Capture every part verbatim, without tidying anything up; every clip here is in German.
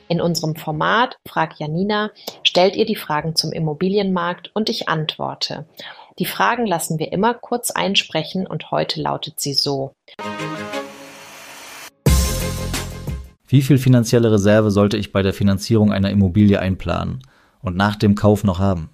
In unserem Format Frag Janina stellt ihr die Fragen zum Immobilienmarkt und ich antworte. Die Fragen lassen wir immer kurz einsprechen und heute lautet sie so. Wie viel finanzielle Reserve sollte ich bei der Finanzierung einer Immobilie einplanen und nach dem Kauf noch haben?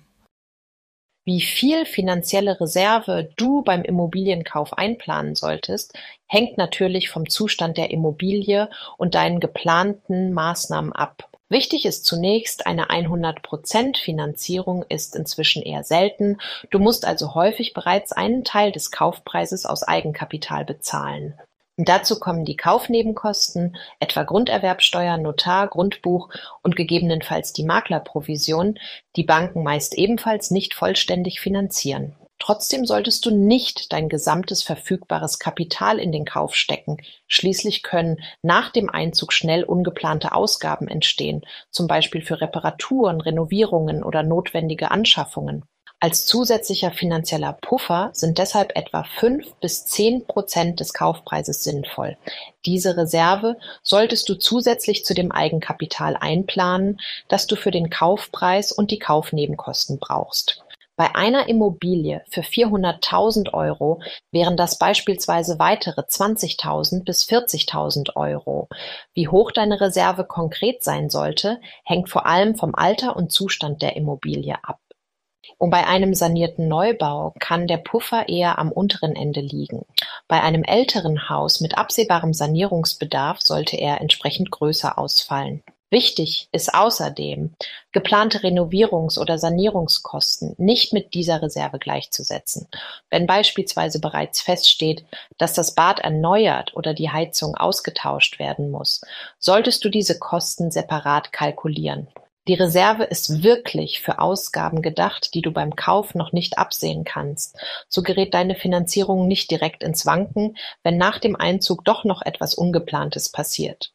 Wie viel finanzielle Reserve du beim Immobilienkauf einplanen solltest, hängt natürlich vom Zustand der Immobilie und deinen geplanten Maßnahmen ab. Wichtig ist zunächst, eine hundert Prozent Finanzierung ist inzwischen eher selten. Du musst also häufig bereits einen Teil des Kaufpreises aus Eigenkapital bezahlen. Und dazu kommen die Kaufnebenkosten, etwa Grunderwerbsteuer, Notar, Grundbuch und gegebenenfalls die Maklerprovision, die Banken meist ebenfalls nicht vollständig finanzieren. Trotzdem solltest du nicht dein gesamtes verfügbares Kapital in den Kauf stecken. Schließlich können nach dem Einzug schnell ungeplante Ausgaben entstehen, zum Beispiel für Reparaturen, Renovierungen oder notwendige Anschaffungen. Als zusätzlicher finanzieller Puffer sind deshalb etwa fünf bis zehn Prozent des Kaufpreises sinnvoll. Diese Reserve solltest du zusätzlich zu dem Eigenkapital einplanen, das du für den Kaufpreis und die Kaufnebenkosten brauchst. Bei einer Immobilie für vierhunderttausend Euro wären das beispielsweise weitere zwanzigtausend bis vierzigtausend Euro. Wie hoch deine Reserve konkret sein sollte, hängt vor allem vom Alter und Zustand der Immobilie ab. Und bei einem sanierten Neubau kann der Puffer eher am unteren Ende liegen. Bei einem älteren Haus mit absehbarem Sanierungsbedarf sollte er entsprechend größer ausfallen. Wichtig ist außerdem, geplante Renovierungs- oder Sanierungskosten nicht mit dieser Reserve gleichzusetzen. Wenn beispielsweise bereits feststeht, dass das Bad erneuert oder die Heizung ausgetauscht werden muss, solltest du diese Kosten separat kalkulieren. Die Reserve ist wirklich für Ausgaben gedacht, die du beim Kauf noch nicht absehen kannst. So gerät deine Finanzierung nicht direkt ins Wanken, wenn nach dem Einzug doch noch etwas Ungeplantes passiert.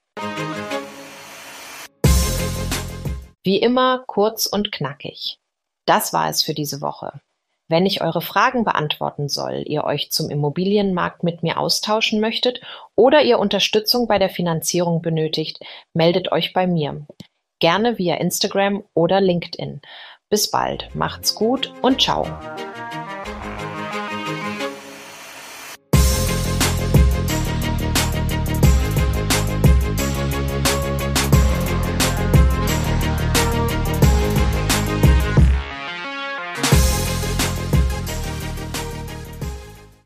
Wie immer kurz und knackig. Das war es für diese Woche. Wenn ich eure Fragen beantworten soll, ihr euch zum Immobilienmarkt mit mir austauschen möchtet oder ihr Unterstützung bei der Finanzierung benötigt, meldet euch bei mir. Gerne via Instagram oder LinkedIn. Bis bald, macht's gut und ciao.